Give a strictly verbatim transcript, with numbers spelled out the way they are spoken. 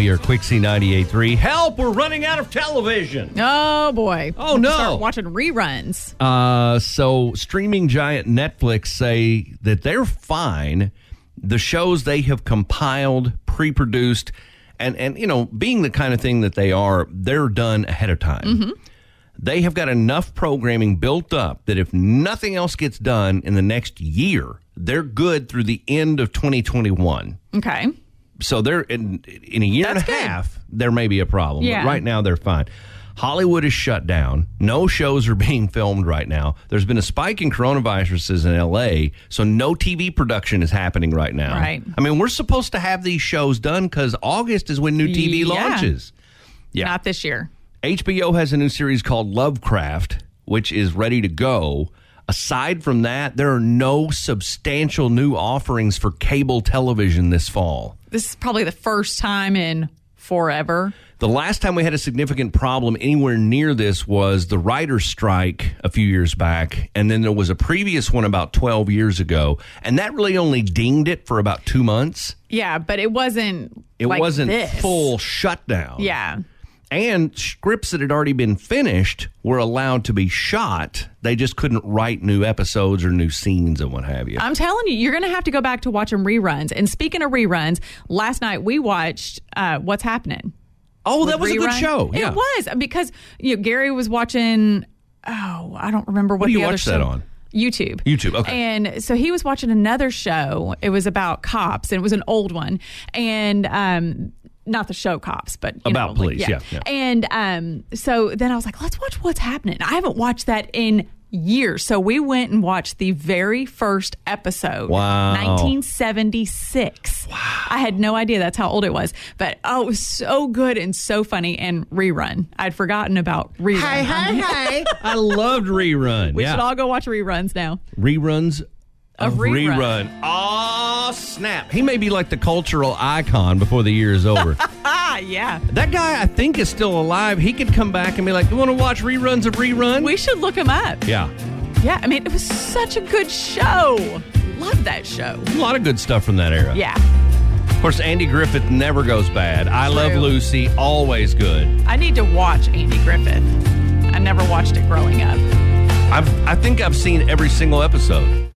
We are Quixie ninety-eight point three. Help, we're running out of television. Oh, boy. Oh, no. Start watching reruns. Uh, so streaming giant Netflix say that they're fine. The shows they have compiled, pre-produced, and, and you know, being the kind of thing that they are, they're done ahead of time. Mm-hmm. They have got enough programming built up that if nothing else gets done in the next year, they're good through the end of twenty twenty-one. Okay. So they're in, in a year That's and a good. half, there may be a problem. Yeah. But right now, they're fine. Hollywood is shut down. No shows are being filmed right now. There's been a spike in coronaviruses in L A, so no T V production is happening right now. Right. I mean, we're supposed to have these shows done because August is when new T V Yeah. launches. Yeah. Not this year. H B O has a new series called Lovecraft, which is ready to go. Aside from that, there are no substantial new offerings for cable television this fall. This is probably the first time in forever. The last time we had a significant problem anywhere near this was the writer's strike a few years back, and then there was a previous one about twelve years ago, and that really only dinged it for about two months. Yeah, but it wasn't It like wasn't this. full shutdown. Yeah. And scripts that had already been finished were allowed to be shot. They just couldn't write new episodes or new scenes and what have you. I'm telling you, you're going to have to go back to watching reruns. And speaking of reruns, last night we watched uh, What's Happening. Oh, that was a good Rerun. show. Yeah. It was, because you know, Gary was watching, oh, I don't remember what, What do the you other watch show. that on? YouTube. YouTube, okay. And so he was watching another show. It was about cops, and it was an old one. And um not the show Cops, but you About know, police, like, yeah, yeah. And um, so then I was like, let's watch What's Happening. I haven't watched that in years. So we went and watched the very first episode. Wow. nineteen seventy-six. Wow. I had no idea that's how old it was. But oh, it was so good and so funny. And Rerun. I'd forgotten about Rerun. Hey, hey, hey. I loved Rerun. We yeah. should all go watch reruns now. Reruns of, Of Rerun. Rerun. Oh, snap. He may be like the cultural icon before the year is over. Ah, yeah. That guy, I think, is still alive. He could come back and be like, you want to watch reruns of Rerun? We should look him up. yeah. Yeah, I mean, it was such a good show. Love that show. A lot of good stuff from that era. Yeah. Of course, Andy Griffith never goes bad. I Love True. Lucy, always good. I need to watch Andy Griffith. I never watched it growing up. I've, I think I've seen every single episode.